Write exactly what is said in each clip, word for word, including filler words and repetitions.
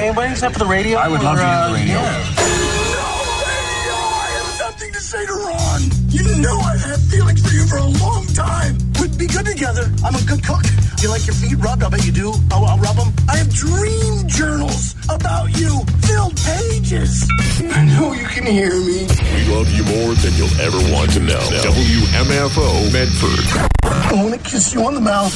anybody except for the radio? I would love or, to uh, hear the radio. Yeah. I have something to say to Ron. You know I've had feelings for you for a long time. We'd be good together. I'm a good cook. Do you like your feet rubbed? I bet you do. I'll, I'll rub them. I have dream journals about you. Filled pages. I know you can hear me. We love you more than you'll ever want to know. W M F O Medford. I want to kiss you on the mouth.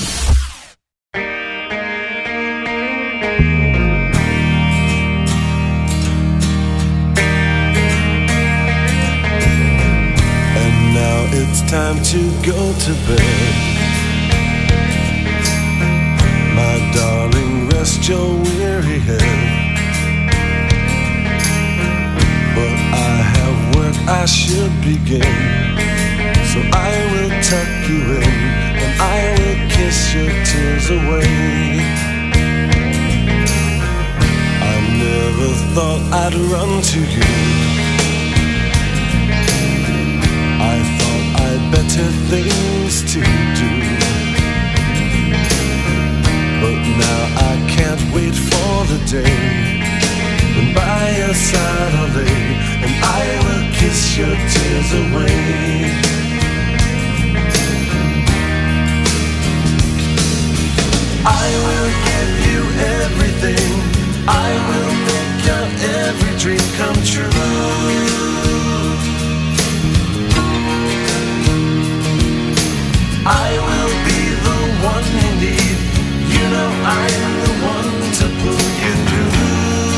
It's time to go to bed. My darling, rest your weary head. But I have work I should begin. So I will tuck you in, and I will kiss your tears away. I never thought I'd run to you. I better things to do, but now I can't wait for the day when by your side I'll lay, and I will kiss your tears away. I will give you everything. I will make your every dream come true. I will be the one you need. You know I'm the one to pull you through.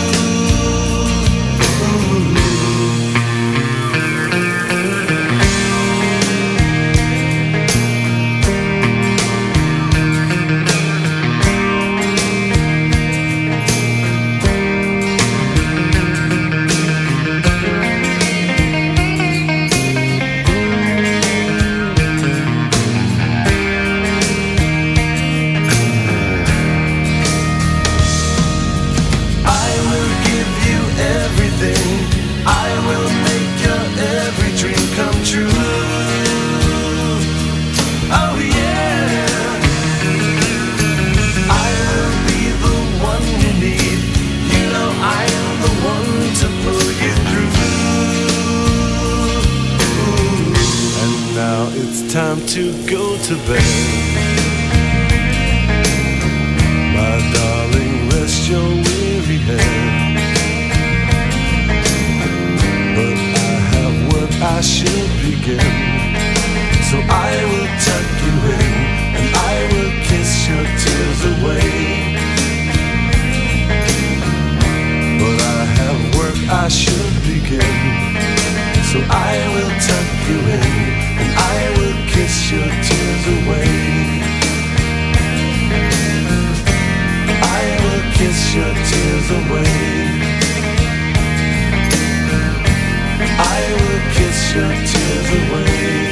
Time to go to bed. My darling, rest your weary head. But I have work I should begin. So I will tuck you in, and I will kiss your tears away. But I have work I should begin. So I will tuck you in, and I will kiss your tears away. I will kiss your tears away. I will kiss your tears away.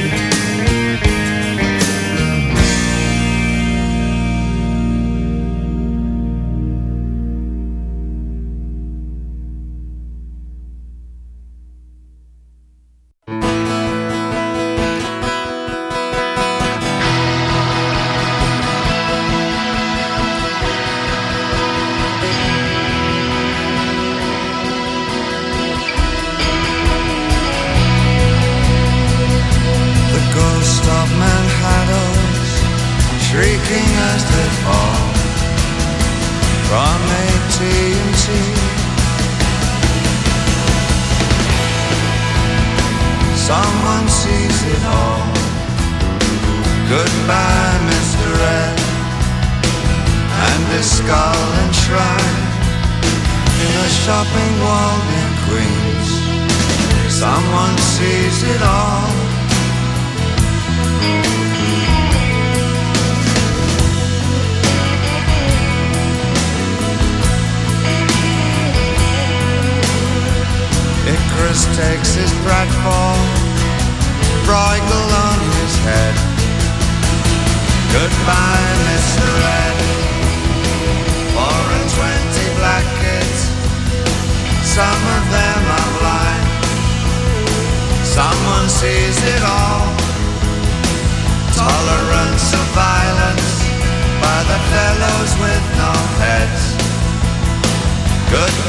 Takes his pratfall, bridle on his head. Goodbye, Mister Red. Four and twenty black kids, some of them are blind. Someone sees it all. Tolerance of violence by the fellows with no heads. Good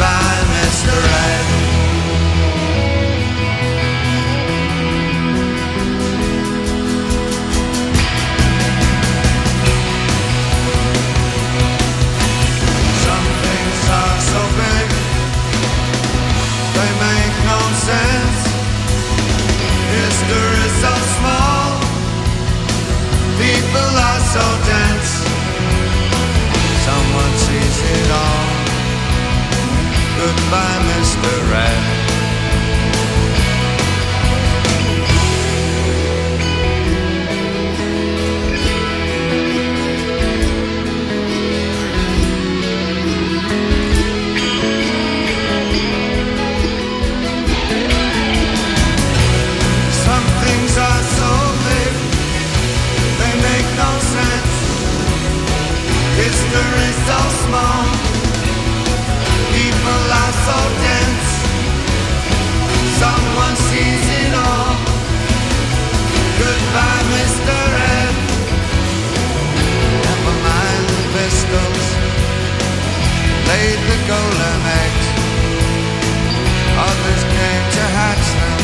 stolen eggs. Others came to hatch them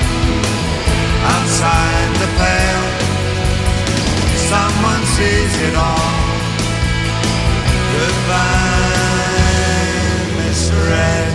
outside the pale. Someone sees it all. Goodbye, Miss Red.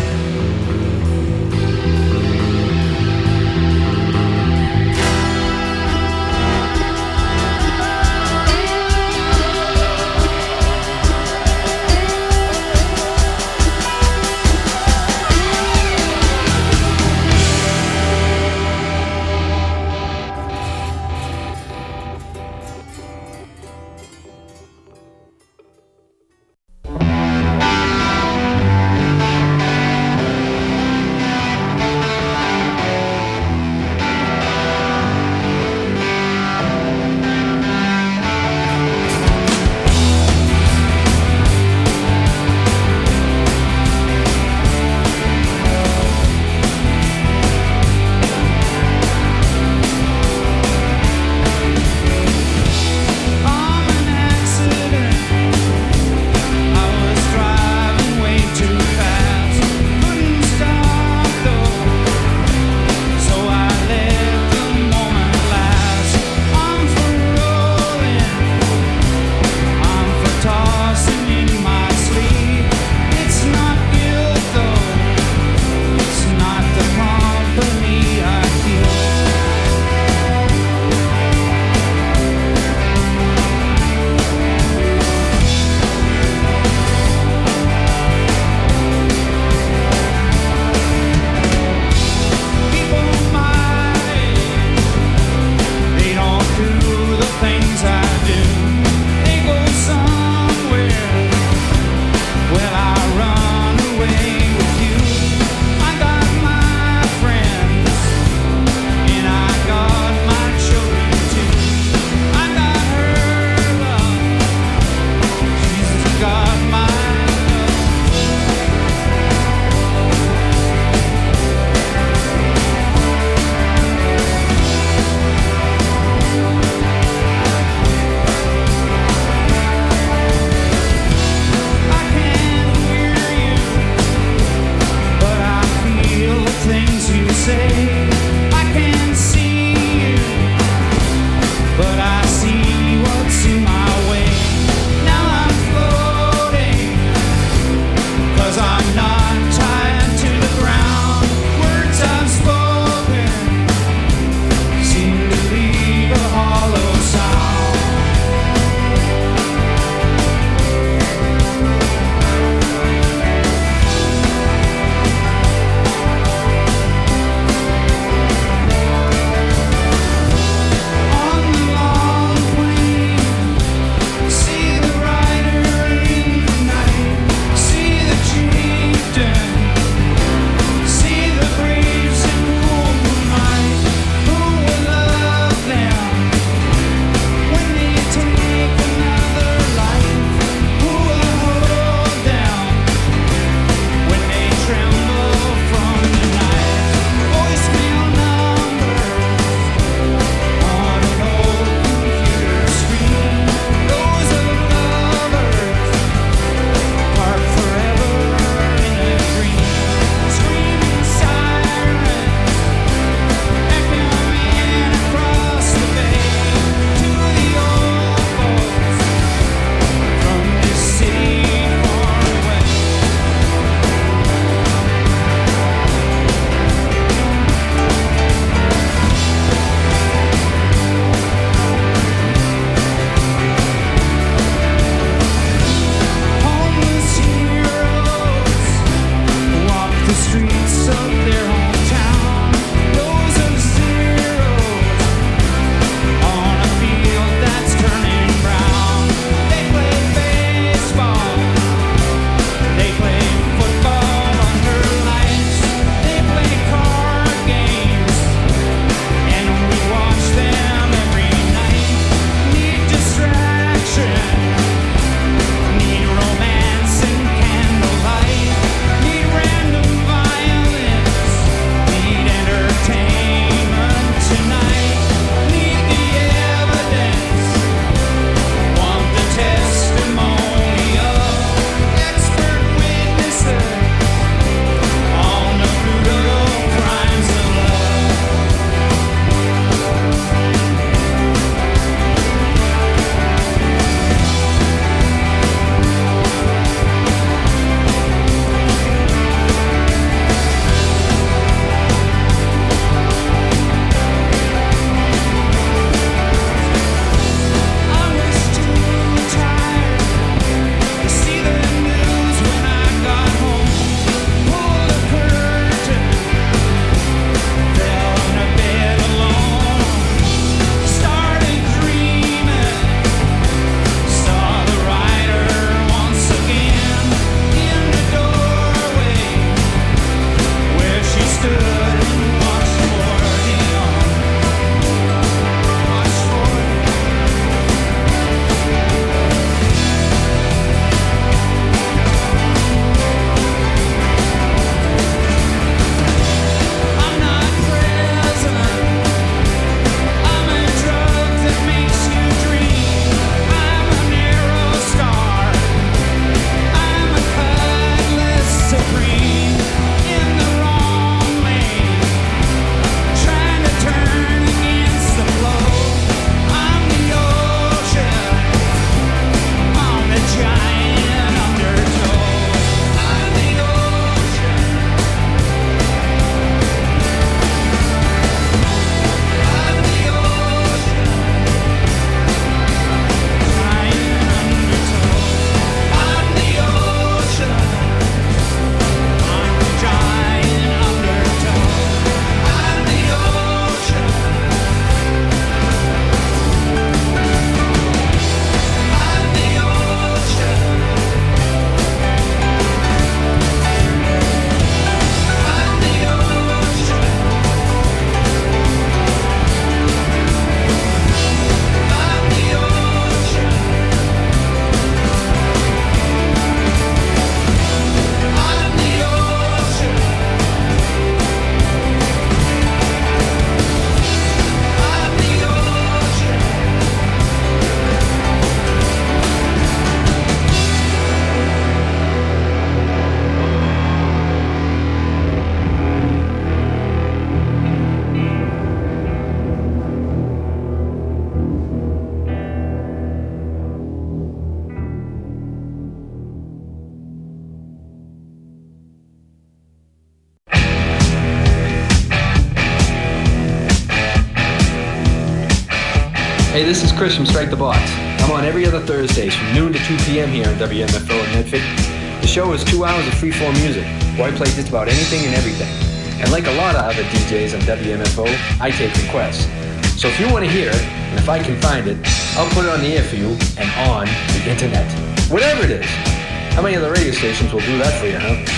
Hey, this is Chris from Strike the Box. I'm on every other Thursdays from noon to two p.m. here on W M F O in Medford. The show is two hours of free-form music, where I play just about anything and everything. And like a lot of other D Js on W M F O, I take requests. So if you want to hear it, and if I can find it, I'll put it on the air for you and on the internet. Whatever it is. How many other radio stations will do that for you, huh?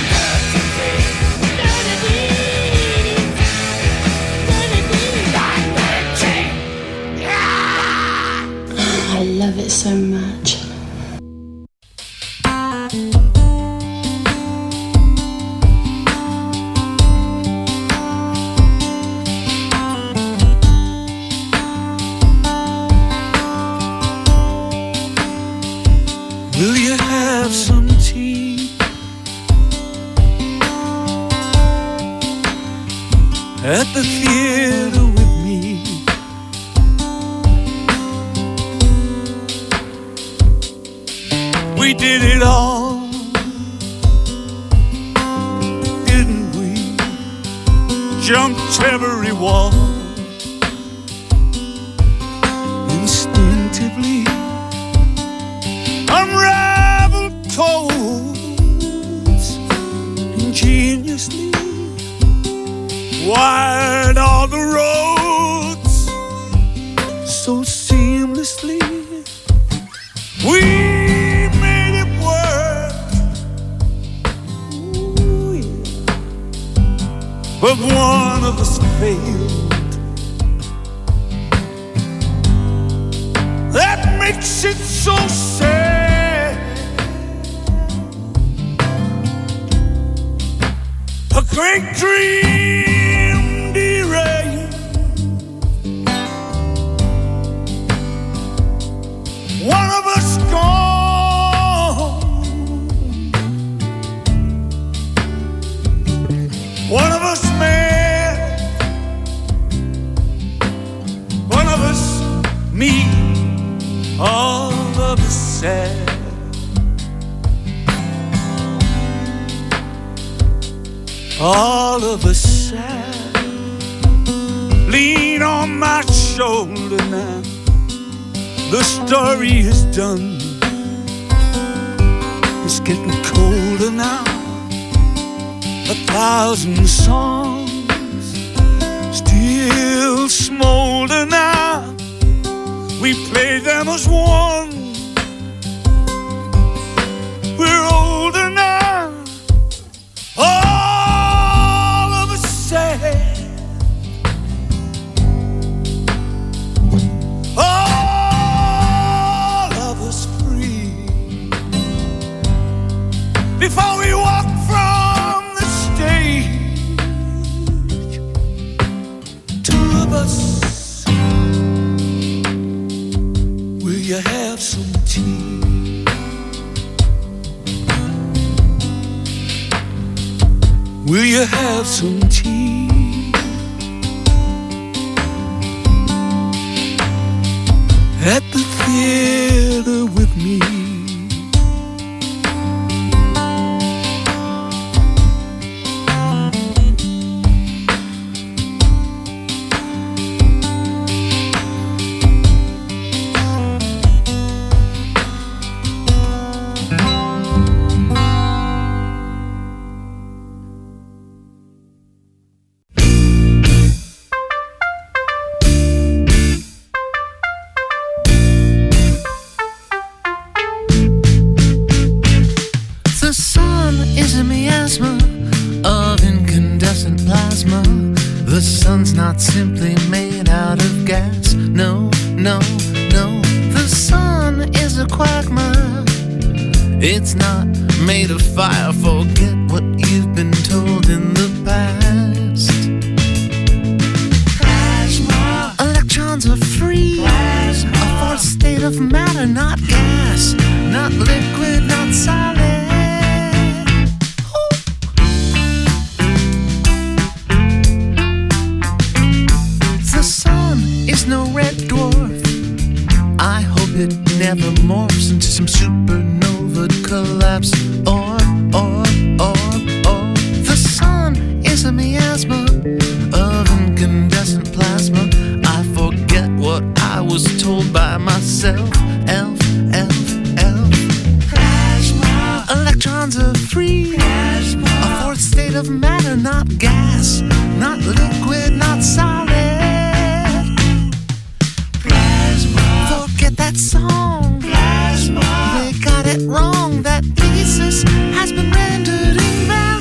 I love it so much. Will you have some tea at the theater with me? We did it all, didn't we? Jumped every wall instinctively. Unraveled codes ingeniously, wired all the roads so seamlessly. We made it work. Ooh, yeah. But one of us failed. That makes it so sad. A great dream derailed. One of us gone. One of us mad. One of us me. All of us sad. All of us sad. Lean on my shoulder now. The story is done. It's getting colder now. A thousand songs still smolder now. We play them as one. We're older now. All of us sad. All of us free. Before we walk from the stage, two of us. Will you have some tea? Will you have some tea at the theater with me? Not simply made out of gas. No, no, no. The sun is a quagmire. It's not made of fire. Forget what you've been told in the past. Plasma. Electrons are free. Plasma. A fourth state of matter, not gas, not liquid, not solid. No red dwarf. I hope it never morphs into some supernova collapse. Or, or, or, or the sun is a miasma of incandescent plasma. I forget what I was told by of matter, not gas, not liquid, not solid. Plasma. Forget that song. Plasma. They got it wrong. That thesis has been rendered invalid.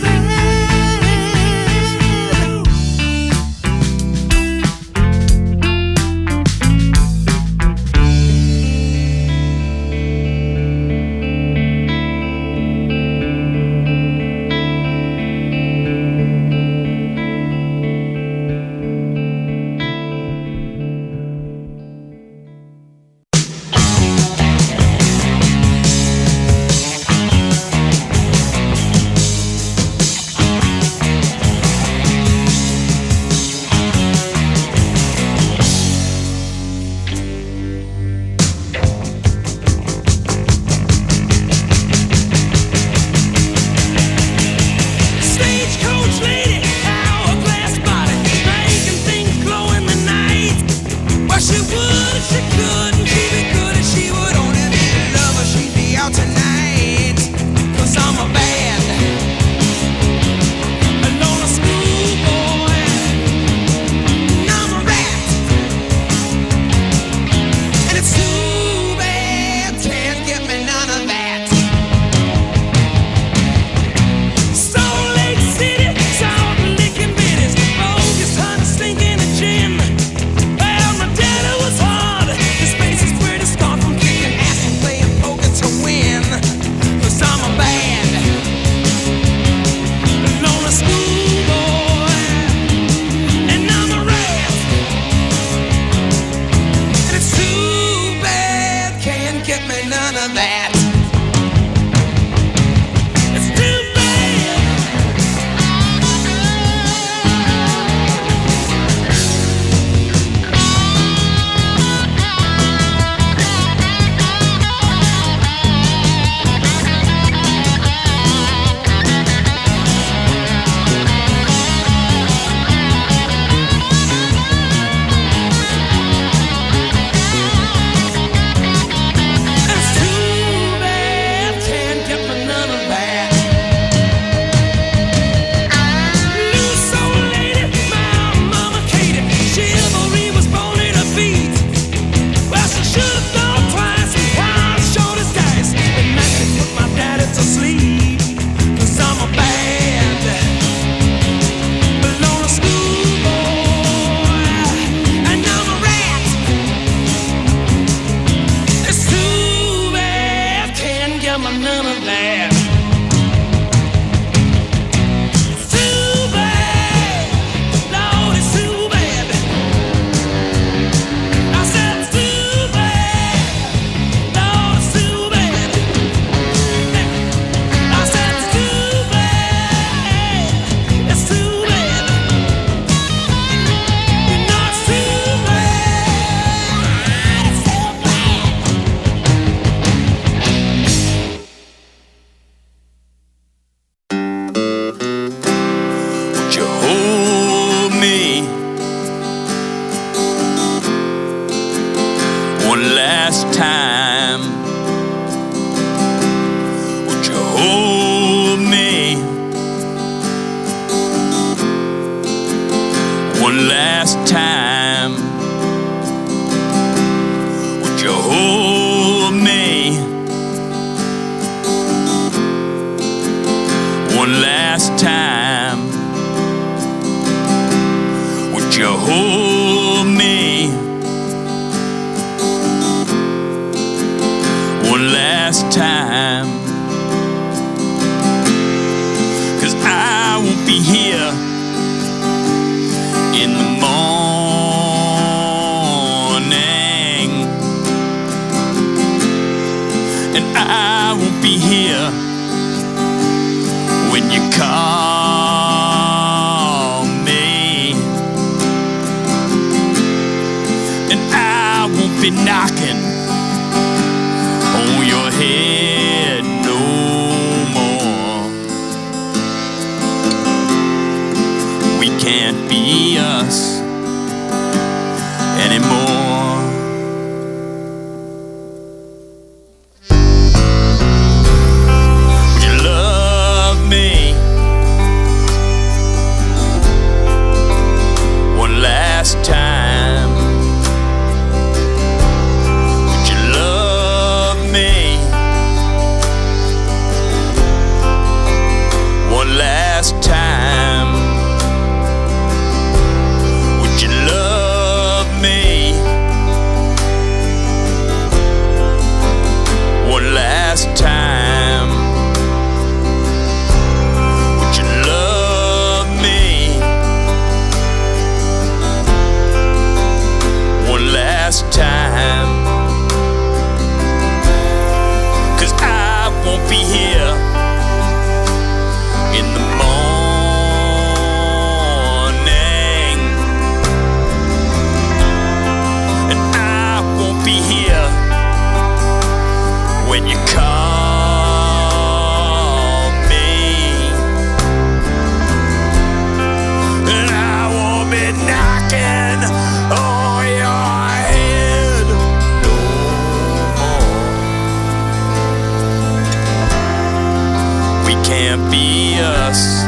can't be us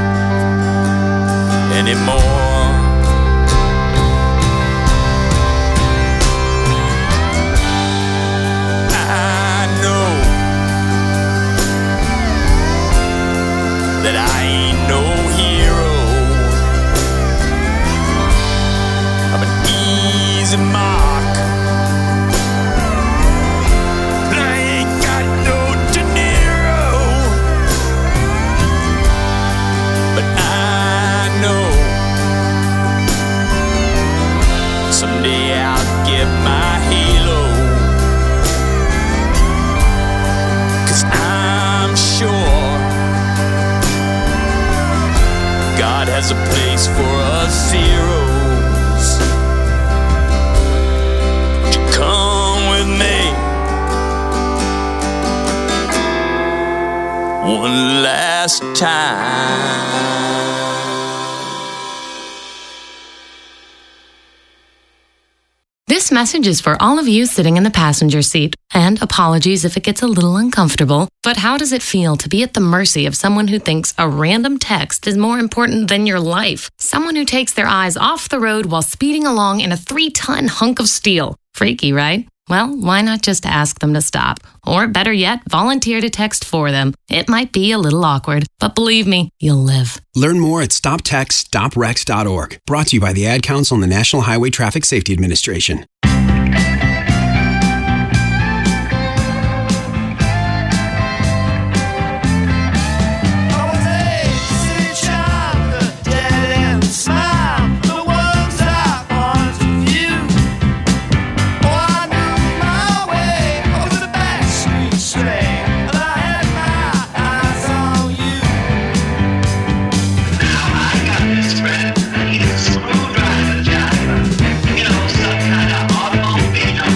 anymore. I know that I ain't no hero. I'm an easy mark. And I ain't got no De Niro. But I know someday I'll get my halo. 'Cause I'm sure God has a place for us zeros. Would you come with me one last time? This message is for all of you sitting in the passenger seat. And apologies if it gets a little uncomfortable, but how does it feel to be at the mercy of someone who thinks a random text is more important than your life? Someone who takes their eyes off the road while speeding along in a three-ton hunk of steel. Freaky, right? Well, why not just ask them to stop? Or better yet, volunteer to text for them. It might be a little awkward, but believe me, you'll live. Learn more at stop text stop wrecks dot org. Brought to you by the Ad Council and the National Highway Traffic Safety Administration. Smooth driver, driver, you know, some kind of automobile.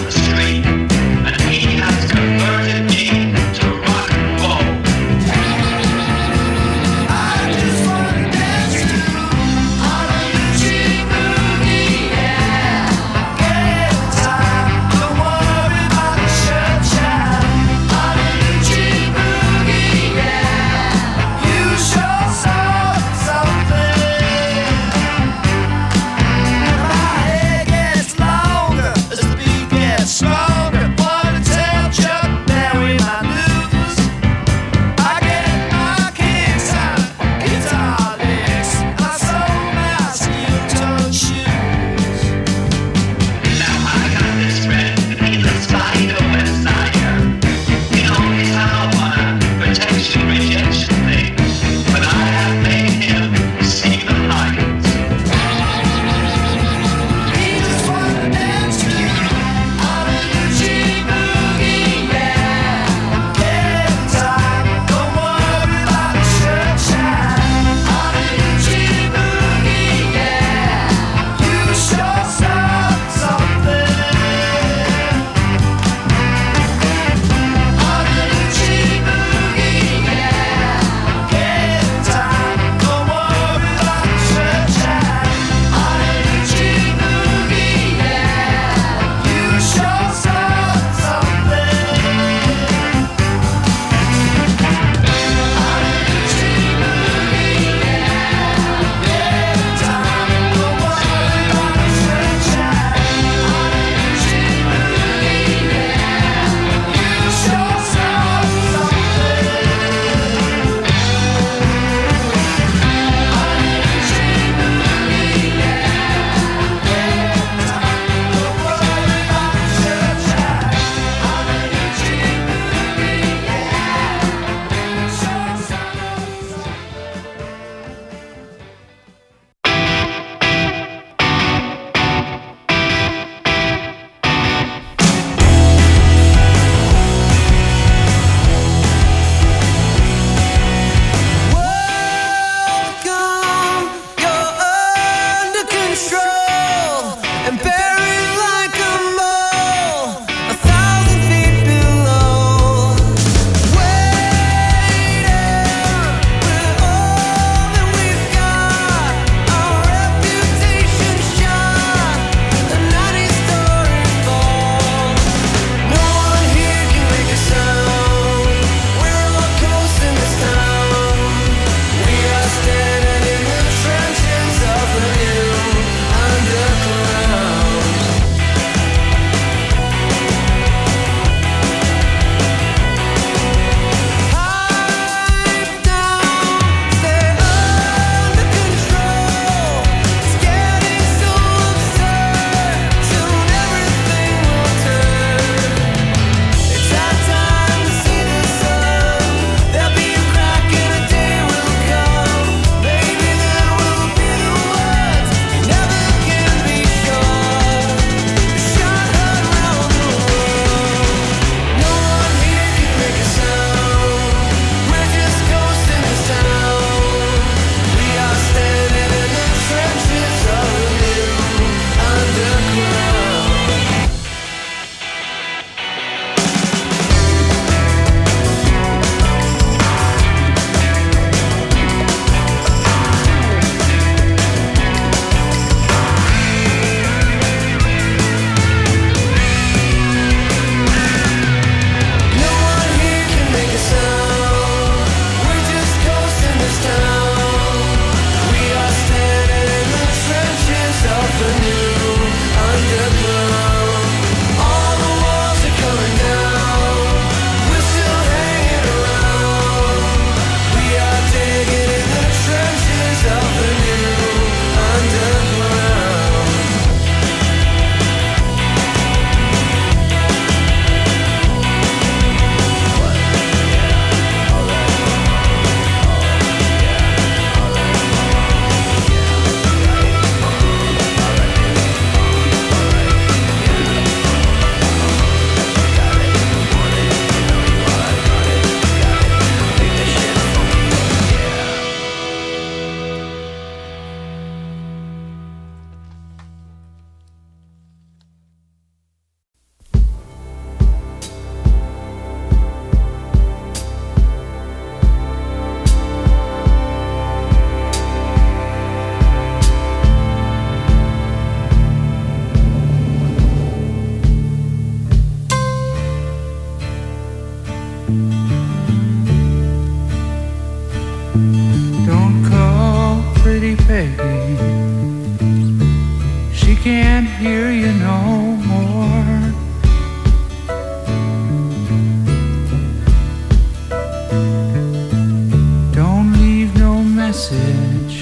Don't leave no message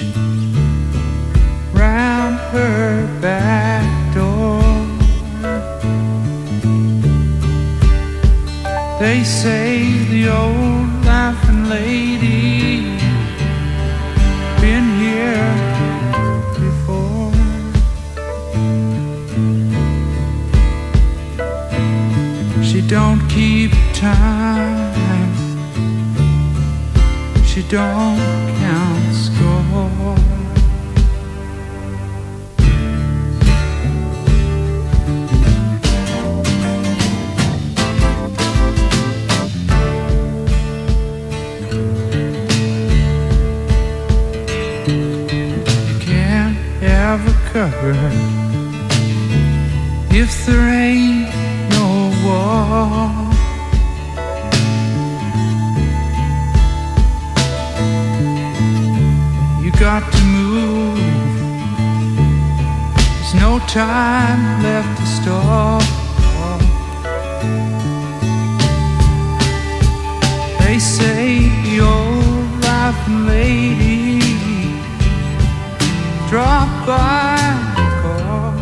round her back door. They say the old laughing lady been here before. She don't keep time, she don't count score. Covered if there ain't no wall. You got to move, there's no time left to stall. They say the old laughing lady drop by the call.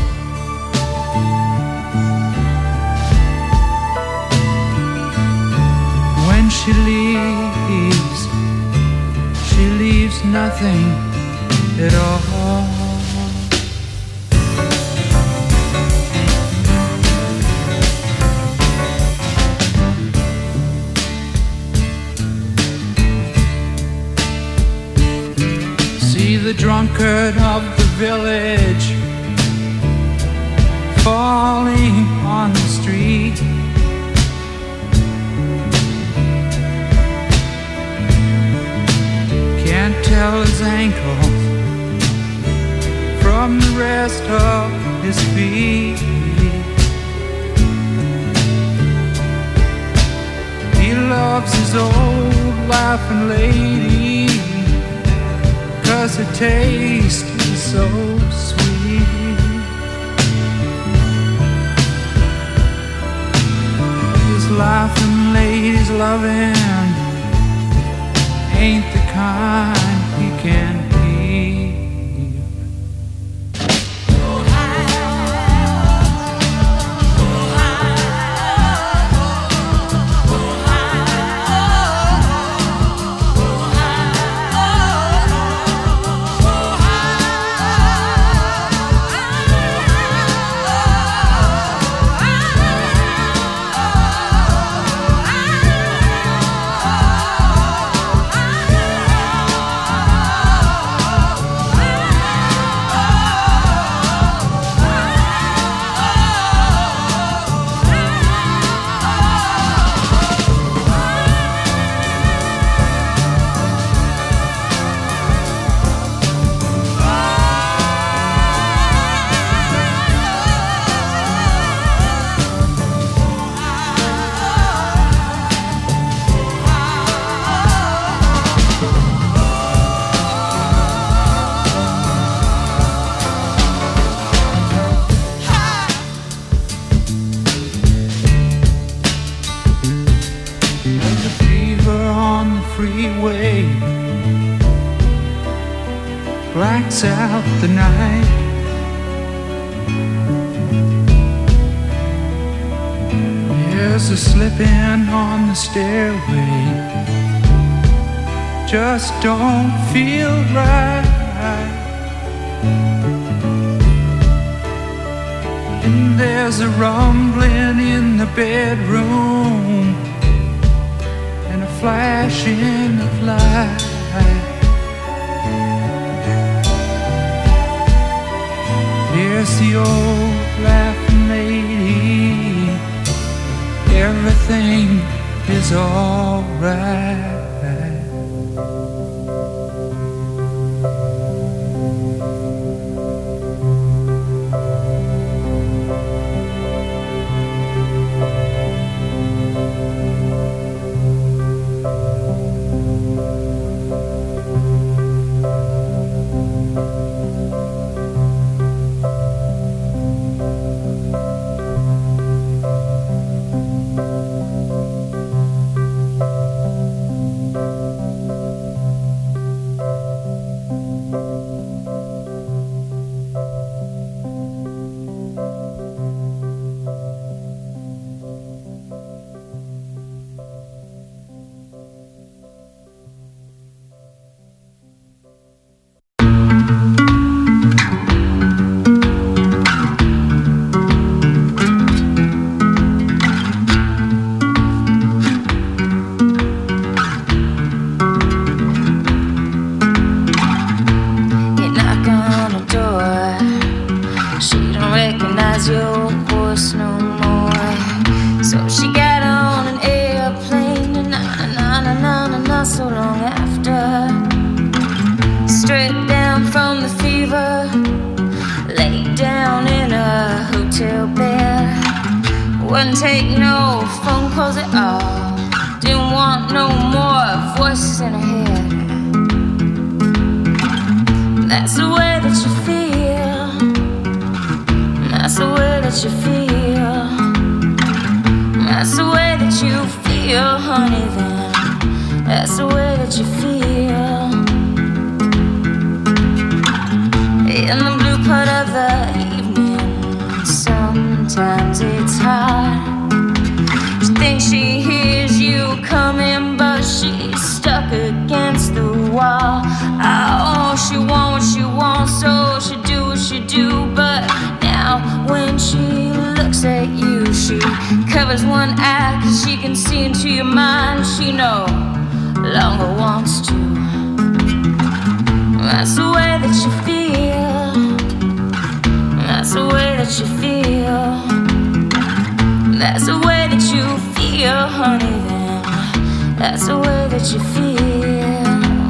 When she leaves, she leaves nothing at all. The drunkard of the village falling on the street. Can't tell his ankles from the rest of his feet. He loves his old laughing lady, 'cause her taste is so sweet. This laughing lady's loving ain't the kind he can keep. Blacks out the night. There's a slipping on the stairway, just don't feel right. And there's a rumbling in the bedroom and a flashing of light. Here's the old laughing lady, everything is alright. so long after. Straight down from the fever, laid down in a hotel bed. Wouldn't take no phone calls at all. Didn't want no more voices in her head. That's the way that you feel. That's the way that you feel. That's the way that you feel, honey, then. That's the way that you feel. In the blue part of the evening, sometimes it's hard. She thinks she hears you coming, but she's stuck against the wall. Oh, she wants what she wants, so she do what she do. But now when she looks at you, she covers one eye, cause she can see into your mind. She no longer wants to. That's the way that you feel. That's the way that you feel. That's the way that you feel, honey, then. That's the way that you feel.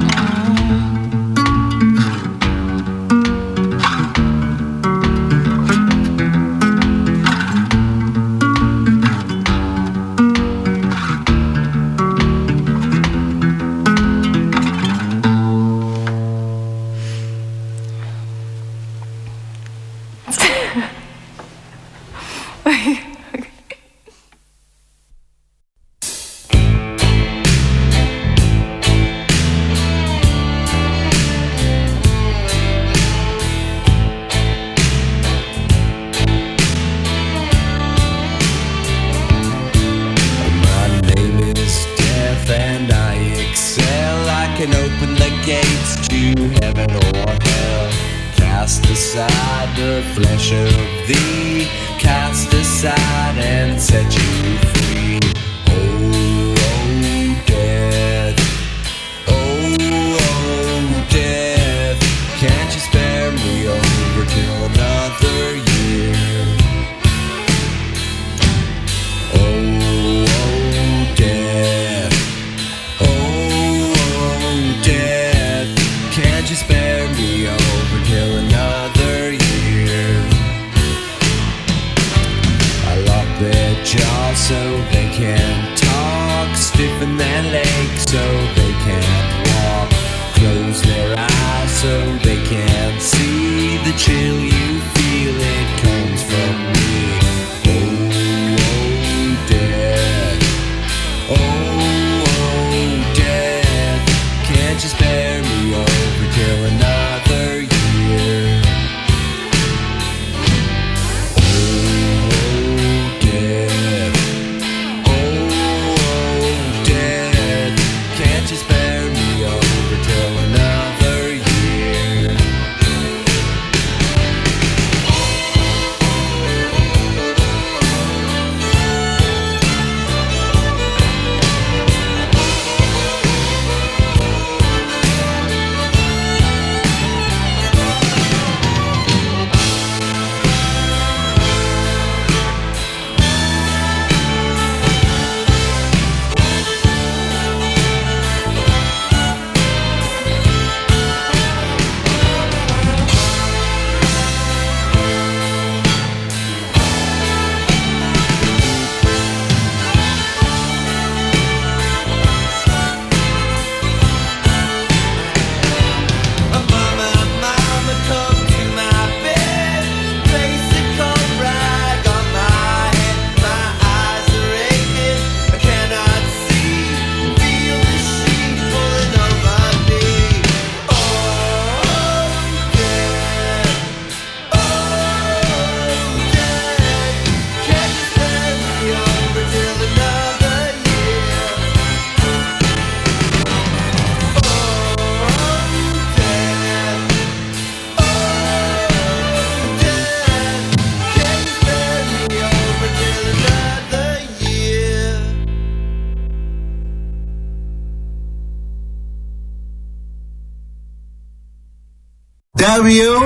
W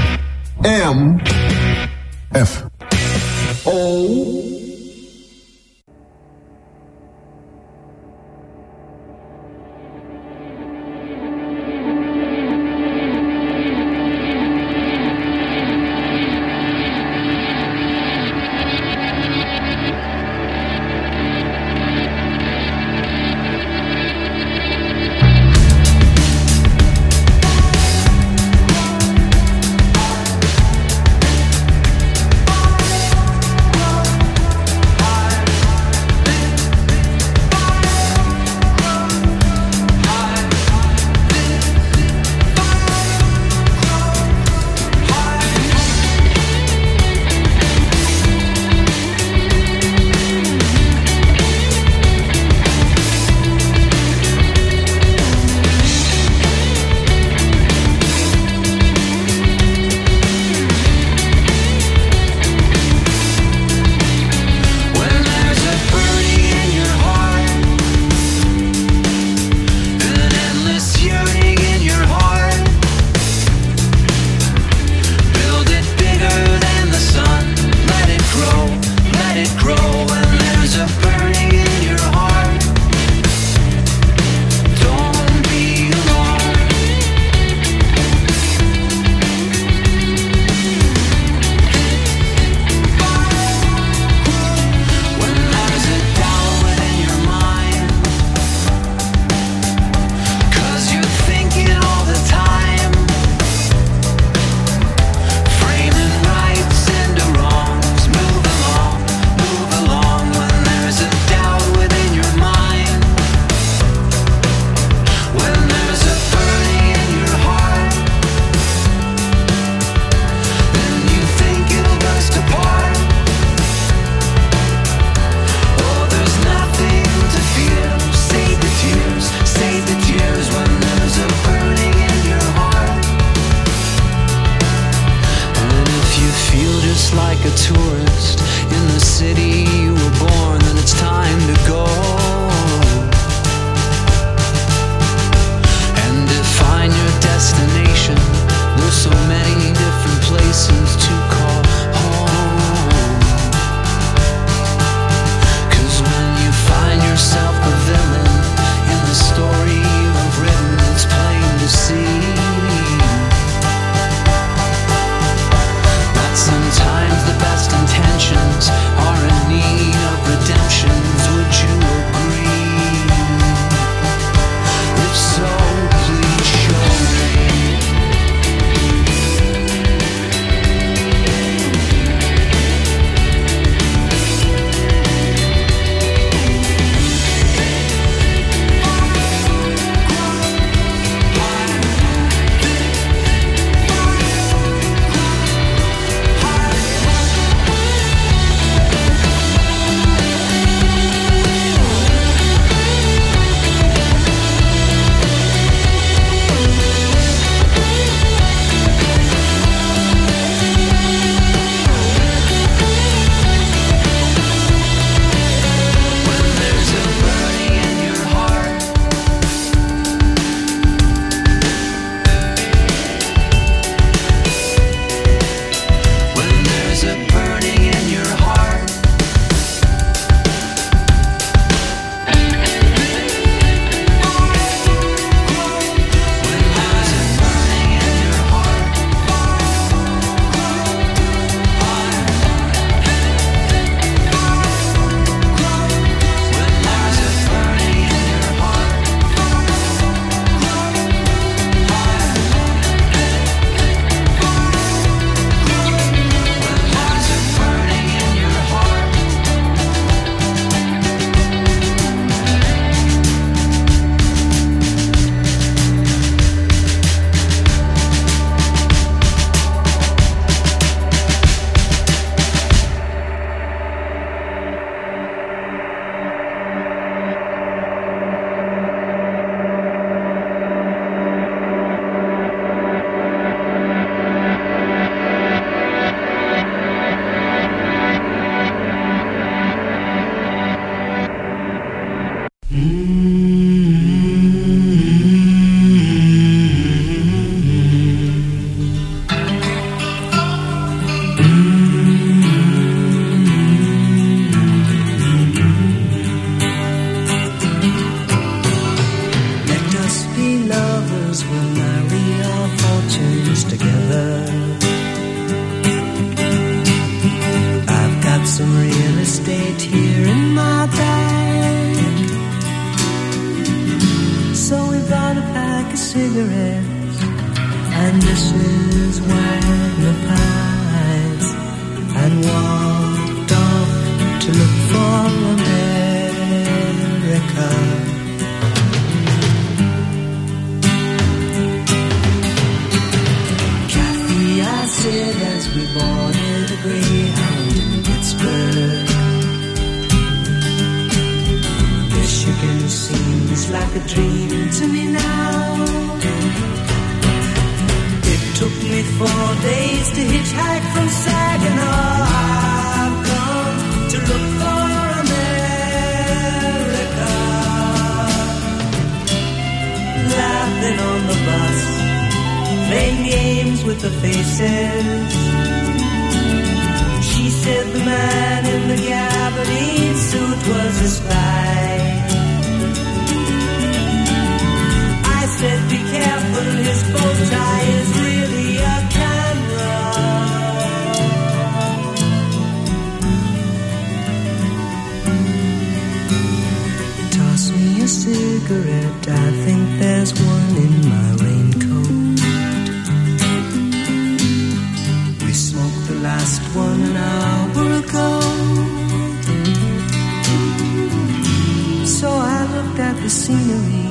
M F O cigarettes, and dishes Wagner pies, and walked off to look for America. Kathy, I said as we boarded a Greyhound in Pittsburgh, Michigan seems like a dream to me now. It took me four days to hitchhike from Saginaw. I've come to look for America. Laughing on the bus, playing games with the faces. She said the man in the gabardine suit was a spy. I said be careful, his bow tie is really a camera. Toss me a cigarette, I think there's one in my raincoat. We smoked the last one an hour ago. So I looked at the scenery.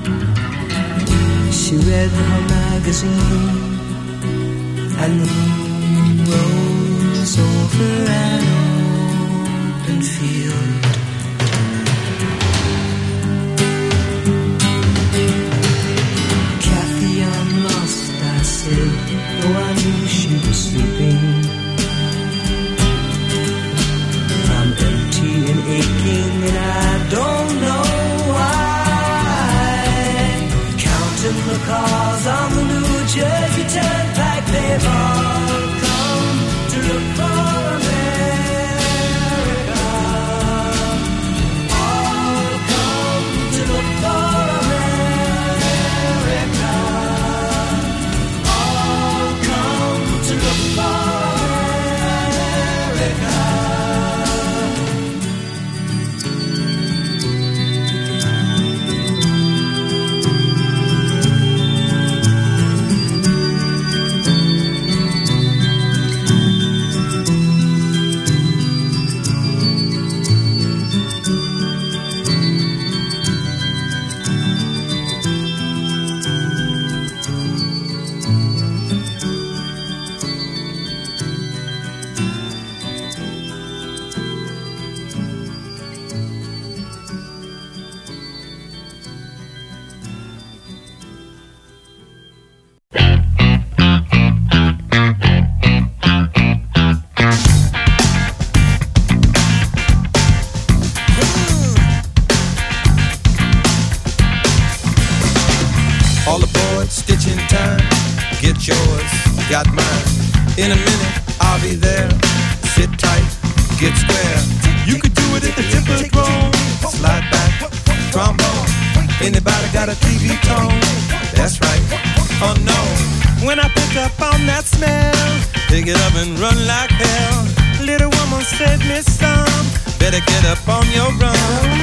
She read her magazine, and the moon rose over an open field. Kathy, I'm lost, I said, though I knew she was sleeping. I'm empty and aching, and I don't know why. Counting the cars on the New Jersey Turnpike, they've all come to look for America. All come to look for America. All come to look for America. Got mine. In a minute, I'll be there. Sit tight, get square. You could do it at the Tempodrome. Slide back, trombone. Anybody got a T V tone? That's right. Oh no. When I pick up on that smell, pick it up and run like hell. Little woman save me some. Better get up on your run.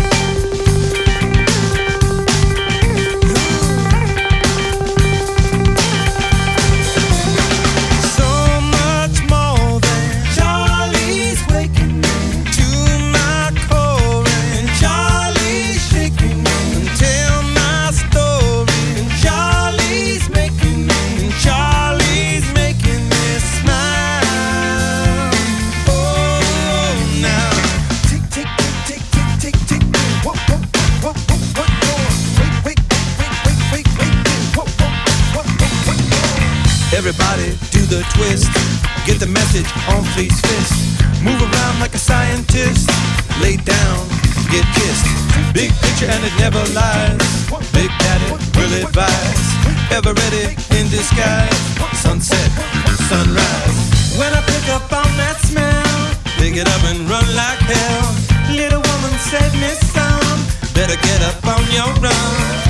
Everybody do the twist. Get the message on Fleet's fist. Move around like a scientist. Lay down, get kissed. Big picture and it never lies. Big Daddy will advise. Ever ready in disguise. Sunset, sunrise. When I pick up on that smell, pick it up and run like hell. Little woman save me some. Better get up on your run.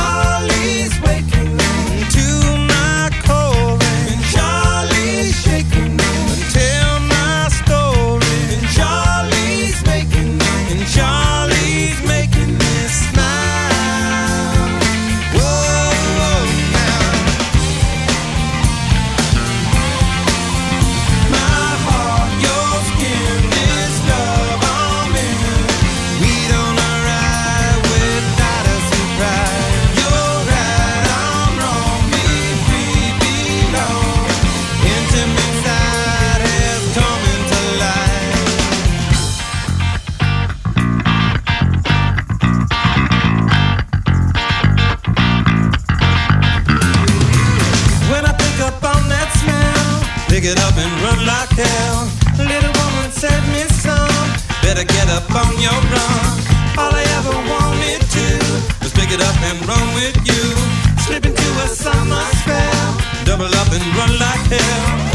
Shake it up and run like hell. Little woman said, Miss Son, better get up on your run. All I ever wanted to was pick it up and run with you. Slip into a summer spell, double up and run like hell.